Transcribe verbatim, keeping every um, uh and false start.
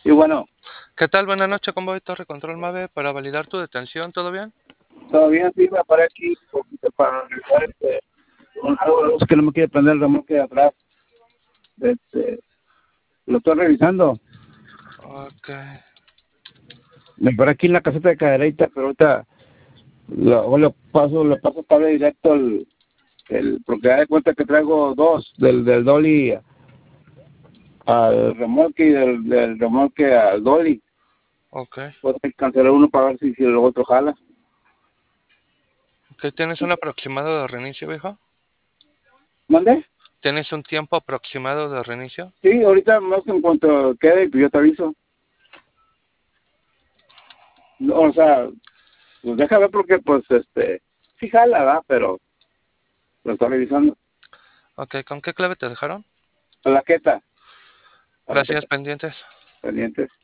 Y bueno, ¿Qué tal? Buenas noches, con Torre Control Mave para validar tu detención, ¿todo bien? todavía sí me paré aquí poquito para revisar este, un algo es que no me quiere prender el remolque de atrás. Este, lo estoy revisando. Ok. Me paré aquí en la caseta de cadereita, pero ahorita lo, lo paso, le paso cable directo al, el, porque da de cuenta que traigo dos, del, del dolly al remolque y del, del remolque al dolly. Ok. Puedo cancelar uno para ver si, si el otro jala. ¿Qué tienes un aproximado de reinicio, viejo? ¿Mande? ¿Tienes un tiempo aproximado de reinicio? Sí, ahorita más en cuanto quede, pues yo te aviso. No, o sea, pues deja ver porque, pues, este, sí jala, ¿verdad? Pero lo estoy revisando. Ok, ¿con qué clave te dejaron? Plaqueta, Gracias, plaqueta, pendientes. pendientes.